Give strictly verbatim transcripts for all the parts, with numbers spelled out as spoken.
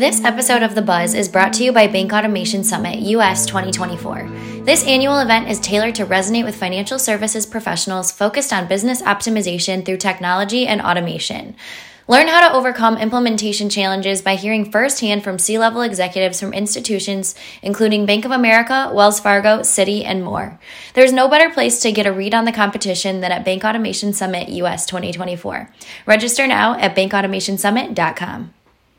This episode of The Buzz is brought to you by Bank Automation Summit U S twenty twenty-four. This annual event is tailored to resonate with financial services professionals focused on business optimization through technology and automation. Learn how to overcome implementation challenges by hearing firsthand from C-level executives from institutions including Bank of America, Wells Fargo, Citi, and more. There's no better place to get a read on the competition than at Bank Automation Summit U S twenty twenty-four. Register now at bank automation summit dot com.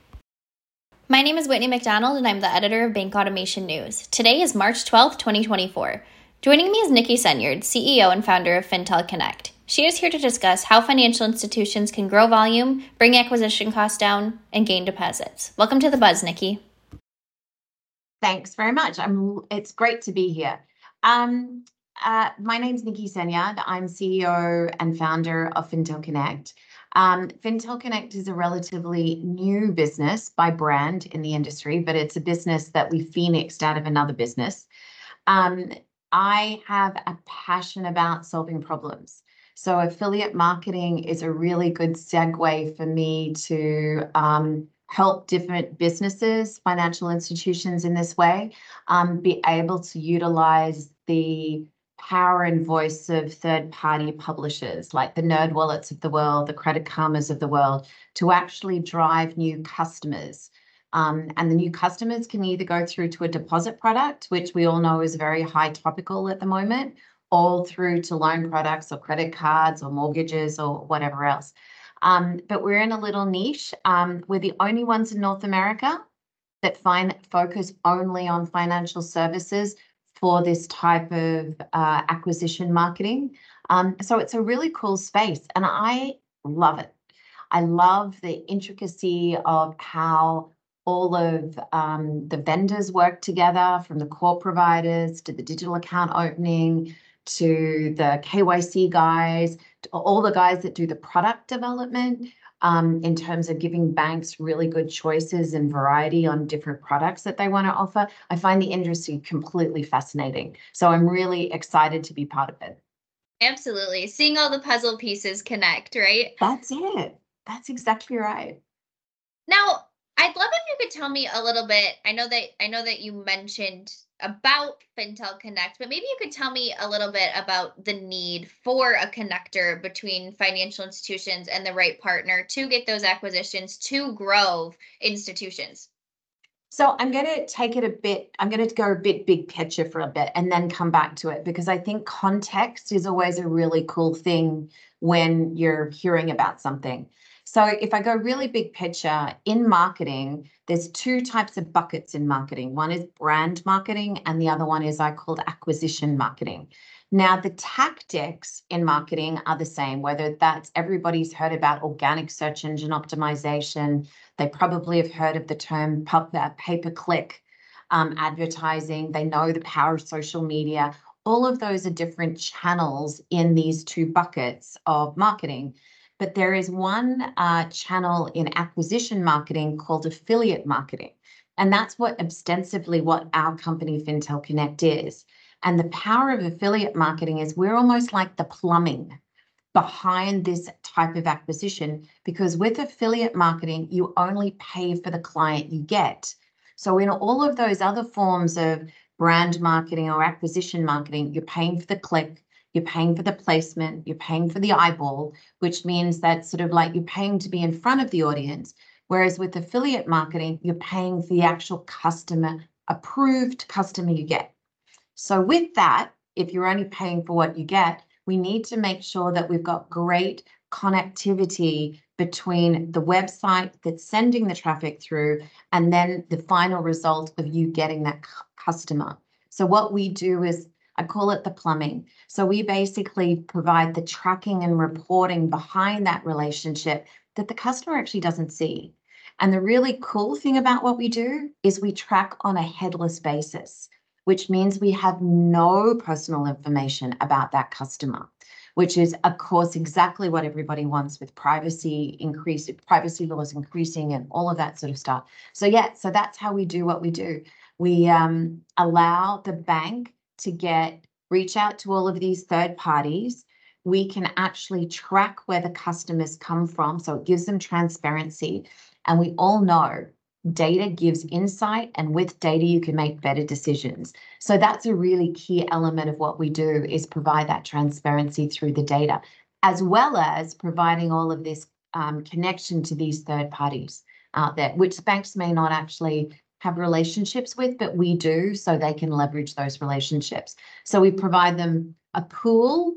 My name is Whitney McDonald, and I'm the editor of Bank Automation News. Today is March twelfth, twenty twenty-four. Joining me is Nikki Senyard, C E O and founder of Fintel Connect. She is here to discuss how financial institutions can grow volume, bring acquisition costs down, and gain deposits. Welcome to The Buzz, Nikki. Thanks very much. I'm. It's great to be here. Um, uh, my name's Nikki Senyard. I'm C E O and founder of Fintel Connect. Um, Fintel Connect is a relatively new business by brand in the industry, but it's a business that we phoenixed out of another business. Um, I have a passion about solving problems. So affiliate marketing is a really good segue for me to um, help different businesses, financial institutions in this way, um, be able to utilize the power and voice of third-party publishers like the NerdWallets of the world, the Credit Karmas of the world, to actually drive new customers. Um, and the new customers can either go through to a deposit product, which we all know is very high topical at the moment, all through to loan products or credit cards or mortgages or whatever else. Um, but we're in a little niche. Um, we're the only ones in North America that find focus only on financial services for this type of uh, acquisition marketing. Um, so it's a really cool space, and I love it. I love the intricacy of how all of um, the vendors work together, from the core providers to the digital account opening, to the K Y C guys, to all the guys that do the product development, um, in terms of giving banks really good choices and variety on different products that they want to offer. I find the industry completely fascinating. So I'm really excited to be part of it. Absolutely. Seeing all the puzzle pieces connect, right? That's it. That's exactly right. Now, I'd love if you could tell me a little bit. I know that I know that you mentioned about Fintel Connect, but maybe you could tell me a little bit about the need for a connector between financial institutions and the right partner to get those acquisitions to grow institutions. So I'm going to take it a bit, I'm going to go a bit big picture for a bit and then come back to it, because I think context is always a really cool thing when you're hearing about something. So if I go really big picture, in marketing, there's two types of buckets in marketing. One is brand marketing, and the other one is I called acquisition marketing. Now, the tactics in marketing are the same, whether that's everybody's heard about organic search engine optimization. They probably have heard of the term pay-per-click um, advertising. They know the power of social media. All of those are different channels in these two buckets of marketing. But there is one uh, channel in acquisition marketing called affiliate marketing. And that's what ostensibly what our company Fintel Connect is. And the power of affiliate marketing is we're almost like the plumbing behind this type of acquisition, because with affiliate marketing, you only pay for the client you get. So in all of those other forms of brand marketing or acquisition marketing, you're paying for the click, you're paying for the placement, you're paying for the eyeball, which means that sort of like you're paying to be in front of the audience. Whereas with affiliate marketing, you're paying for the actual customer, approved customer you get. So with that, if you're only paying for what you get, we need to make sure that we've got great connectivity between the website that's sending the traffic through and then the final result of you getting that c- customer. So what we do is, I call it the plumbing. So we basically provide the tracking and reporting behind that relationship that the customer actually doesn't see. And the really cool thing about what we do is we track on a headless basis, which means we have no personal information about that customer, which is, of course, exactly what everybody wants with privacy increase, privacy laws increasing and all of that sort of stuff. So yeah, so that's how we do what we do. We um, allow the bank to get reach out to all of these third parties. We can actually track where the customers come from, so it gives them transparency. And we all know data gives insight, and with data, you can make better decisions. So that's a really key element of what we do, is provide that transparency through the data, as well as providing all of this um, connection to these third parties out there, which banks may not actually have relationships with, but we do, so they can leverage those relationships. So we provide them a pool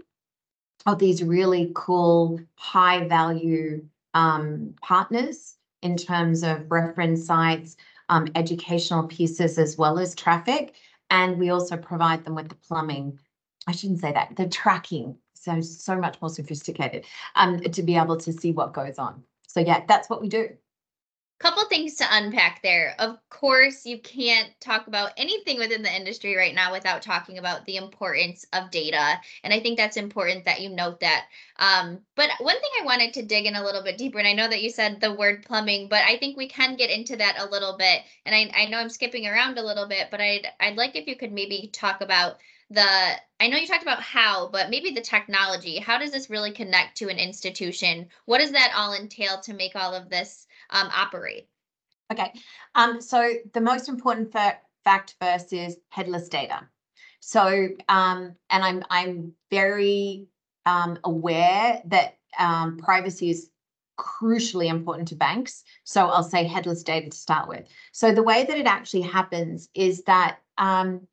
of these really cool, high value um, partners in terms of reference sites, um, educational pieces, as well as traffic. And we also provide them with the plumbing. I shouldn't say that, the tracking. So, so much more sophisticated um, to be able to see what goes on. So yeah, that's what we do. Couple things to unpack there. Of course, you can't talk about anything within the industry right now without talking about the importance of data. And I think that's important that you note that. Um, but one thing I wanted to dig in a little bit deeper, and I know that you said the word plumbing, but I think we can get into that a little bit. And I, I know I'm skipping around a little bit, but I'd I'd like if you could maybe talk about the, I know you talked about how, but maybe the technology. How does this really connect to an institution? What does that all entail to make all of this um, operate? Okay, um, so the most important fa fact first is headless data. So, um, and I'm I'm very um, aware that um, privacy is crucially important to banks. So I'll say headless data to start with. So the way that it actually happens is that um,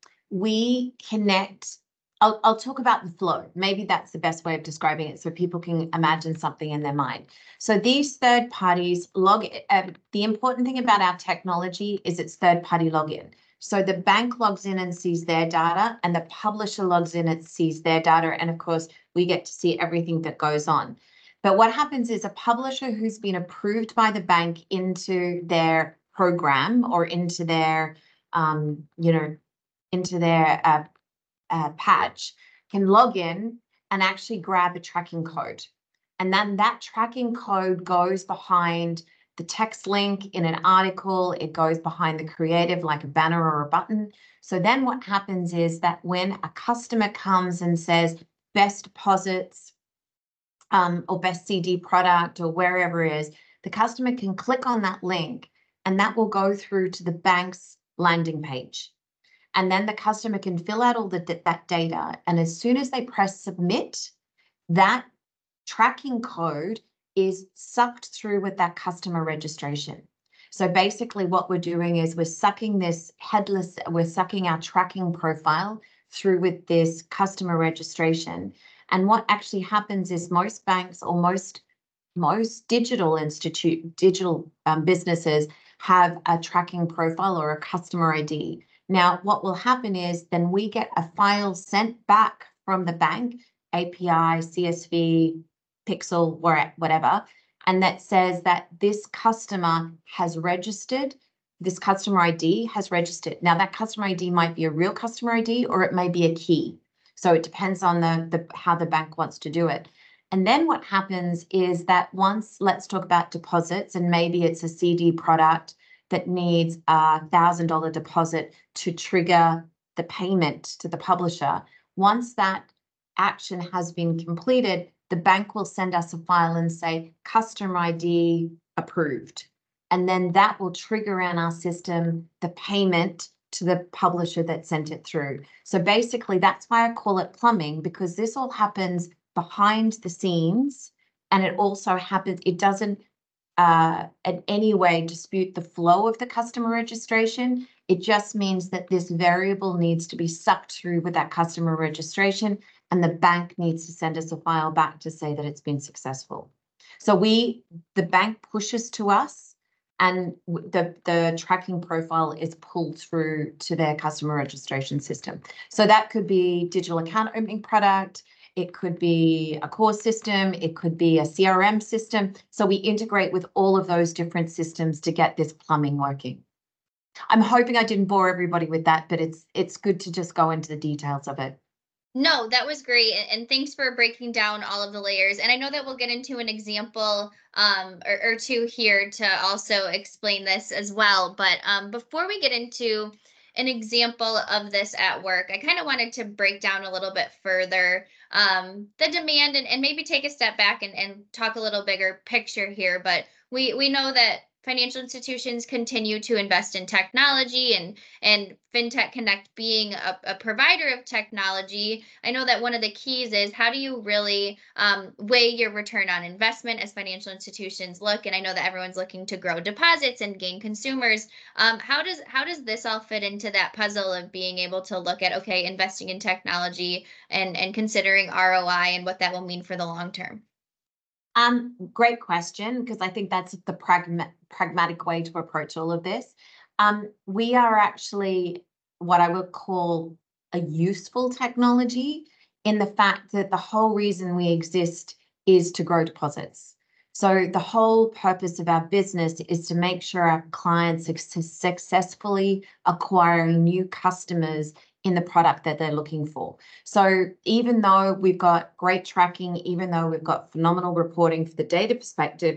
we connect. I'll, I'll talk about the flow. Maybe that's the best way of describing it, so people can imagine something in their mind. So these third parties log. Uh, the important thing about our technology is it's third party login. So the bank logs in and sees their data, and the publisher logs in and sees their data. And of course, we get to see everything that goes on. But what happens is a publisher who's been approved by the bank into their program or into their, um, you know, into their uh, uh, patch can log in and actually grab a tracking code. And then that tracking code goes behind the text link in an article. It goes behind the creative, like a banner or a button. So then what happens is that when a customer comes and says best deposits um, or best C D product or wherever it is, the customer can click on that link and that will go through to the bank's landing page. And then the customer can fill out all the, that data. And as soon as they press submit, that tracking code is sucked through with that customer registration. So basically what we're doing is we're sucking this headless, we're sucking our tracking profile through with this customer registration. And what actually happens is most banks or most, most digital institute, digital um, businesses have a tracking profile or a customer I D. Now, what will happen is then we get a file sent back from the bank, A P I, C S V, Pixel, whatever, and that says that this customer has registered, this customer I D has registered. Now, that customer I D might be a real customer I D or it may be a key. So it depends on the, the how the bank wants to do it. And then what happens is that once, let's talk about deposits, and maybe it's a C D product that needs a one thousand dollar deposit to trigger the payment to the publisher. Once that action has been completed, the bank will send us a file and say, customer I D approved. And then that will trigger in our system the payment to the publisher that sent it through. So basically, that's why I call it plumbing, because this all happens behind the scenes. And it also happens, it doesn't uh, in any way dispute the flow of the customer registration. It just means that this variable needs to be sucked through with that customer registration, and the bank needs to send us a file back to say that it's been successful. So we, the bank pushes to us, and the, the tracking profile is pulled through to their customer registration system. So that could be digital account opening product, it could be a core system, it could be a C R M system. So we integrate with all of those different systems to get this plumbing working. I'm hoping I didn't bore everybody with that, but it's it's good to just go into the details of it. No, that was great. And thanks for breaking down all of the layers. And I know that we'll get into an example um, or, or two here to also explain this as well. But um, before we get into an example of this at work, I kind of wanted to break down a little bit further um, the demand and, and maybe take a step back and, and talk a little bigger picture here. But we, we know that financial institutions continue to invest in technology and and FinTech Connect being a, a provider of technology, I know that one of the keys is how do you really um, weigh your return on investment as financial institutions look? And I know that everyone's looking to grow deposits and gain consumers. Um, how does how does this all fit into that puzzle of being able to look at, okay, investing in technology and and considering R O I and what that will mean for the long term? Um, great question, because I think that's the pragma- pragmatic way to approach all of this. Um, we are actually what I would call a useful technology in the fact that the whole reason we exist is to grow deposits. So the whole purpose of our business is to make sure our clients are su- successfully acquiring new customers in the product that they're looking for. So even though we've got great tracking, even though we've got phenomenal reporting for the data perspective,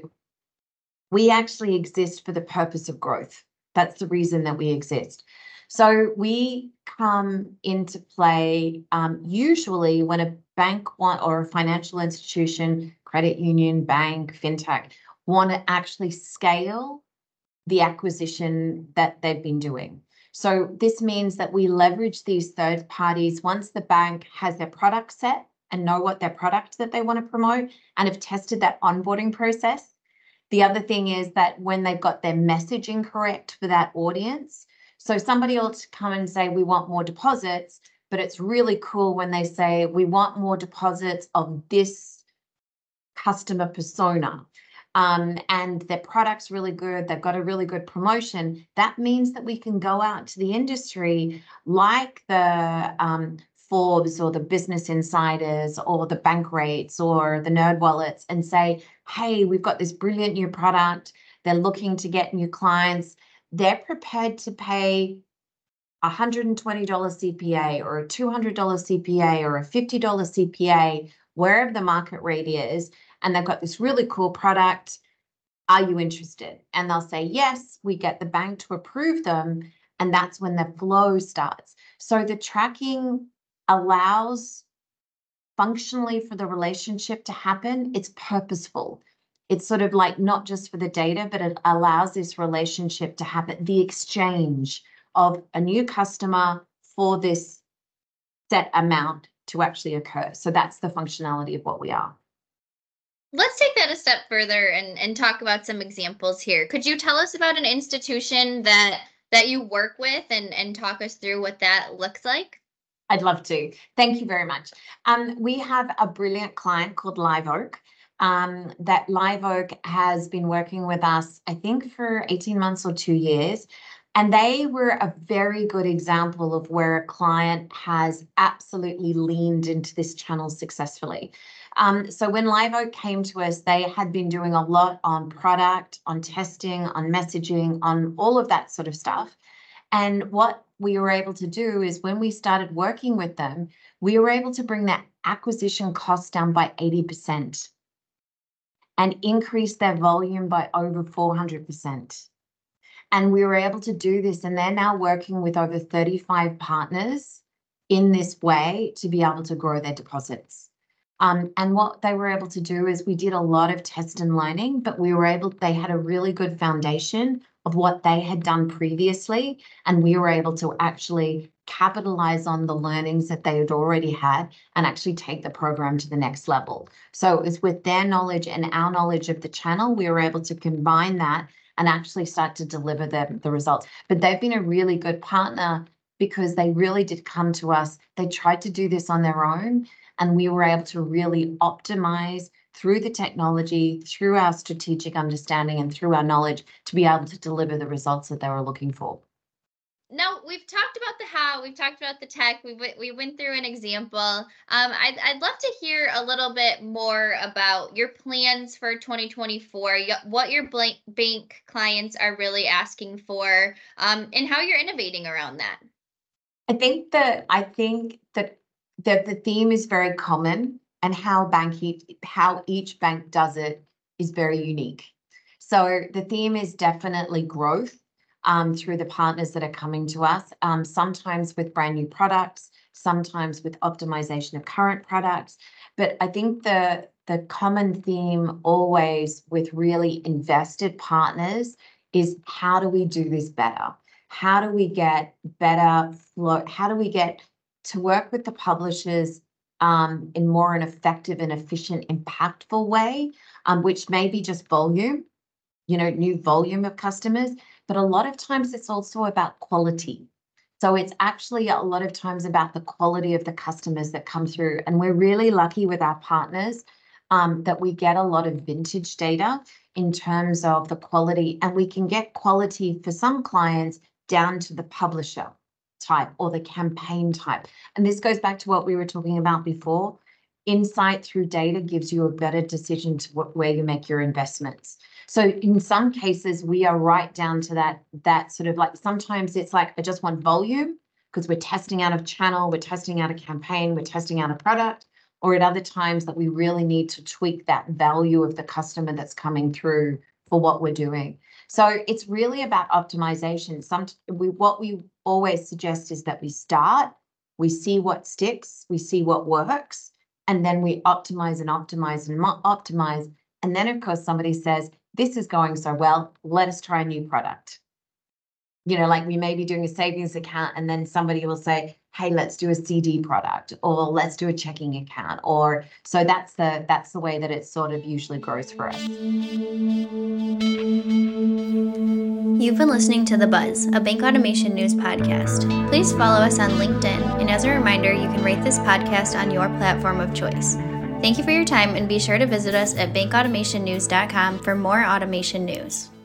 we actually exist for the purpose of growth. That's the reason that we exist. So we come into play um, usually when a bank want or a financial institution, credit union, bank, fintech want to actually scale the acquisition that they've been doing. So this means that we leverage these third parties once the bank has their product set and know what their product that they want to promote and have tested that onboarding process. The other thing is that when they've got their messaging correct for that audience, so somebody will come and say, we want more deposits, but it's really cool when they say, we want more deposits of this customer persona. Um, and their product's really good, they've got a really good promotion, that means that we can go out to the industry like the um, Forbes or the Business Insiders or the Bankrates or the NerdWallets and say, hey, we've got this brilliant new product, they're looking to get new clients, they're prepared to pay a one hundred twenty dollars C P A or a two hundred dollars C P A or a fifty dollars C P A, wherever the market rate is, and they've got this really cool product. Are you interested? And they'll say, yes, we get the bank to approve them. And that's when the flow starts. So the tracking allows functionally for the relationship to happen. It's purposeful. It's sort of like not just for the data, but it allows this relationship to happen, the exchange of a new customer for this set amount to actually occur. So that's the functionality of what we are. Let's take that a step further and, and talk about some examples here. Could you tell us about an institution that that you work with and, and talk us through what that looks like? I'd love to. Thank you very much. Um, we have a brilliant client called Live Oak. Um, that Live Oak has been working with us, I think, for eighteen months or two years. And they were a very good example of where a client has absolutely leaned into this channel successfully. Um, so when Live Oak came to us, they had been doing a lot on product, on testing, on messaging, on all of that sort of stuff. And what we were able to do is when we started working with them, we were able to bring that acquisition cost down by eighty percent and increase their volume by over four hundred percent. And we were able to do this, and they're now working with over thirty-five partners in this way to be able to grow their deposits. Um, and what they were able to do is we did a lot of test and learning, but we were able, they had a really good foundation of what they had done previously, and we were able to actually capitalize on the learnings that they had already had and actually take the program to the next level. So it was with their knowledge and our knowledge of the channel, we were able to combine that and actually start to deliver the, the results. But they've been a really good partner because they really did come to us. They tried to do this on their own, and we were able to really optimize through the technology, through our strategic understanding, and through our knowledge to be able to deliver the results that they were looking for. Now, we've talked about the how, we've talked about the tech, we went, we went through an example. Um, I'd, I'd love to hear a little bit more about your plans for twenty twenty-four, what your blank bank clients are really asking for, um, and how you're innovating around that. I think that I think that that the theme is very common, and how bank each, how each bank does it is very unique. So the theme is definitely growth. Um, through the partners that are coming to us, um, sometimes with brand new products, sometimes with optimization of current products. But I think the, the common theme always with really invested partners is how do we do this better? How do we get better flow? How do we get to work with the publishers um, in more an effective and efficient, impactful way, um, which may be just volume, you know, new volume of customers, but a lot of times it's also about quality. So it's actually a lot of times about the quality of the customers that come through. And we're really lucky with our partners um, that we get a lot of vintage data in terms of the quality, and we can get quality for some clients down to the publisher type or the campaign type. And this goes back to what we were talking about before. Insight through data gives you a better decision to what, where you make your investments. So in some cases, we are right down to that, that sort of like, sometimes it's like, I just want volume because we're testing out of channel, we're testing out a campaign, we're testing out a product, or at other times that we really need to tweak that value of the customer that's coming through for what we're doing. So it's really about optimization. Some we what we always suggest is that we start, we see what sticks, we see what works, and then we optimize and optimize and optimize. And then, of course, somebody says, this is going so well, let us try a new product. You know, like we may be doing a savings account and then somebody will say, hey, let's do a C D product, or let's do a checking account. Or so that's the that's the way that it sort of usually grows for us. You've been listening to The Buzz, a Bank Automation News podcast. Please follow us on LinkedIn, and as a reminder, you can rate this podcast on your platform of choice. Thank you for your time, and be sure to visit us at bank automation news dot com for more automation news.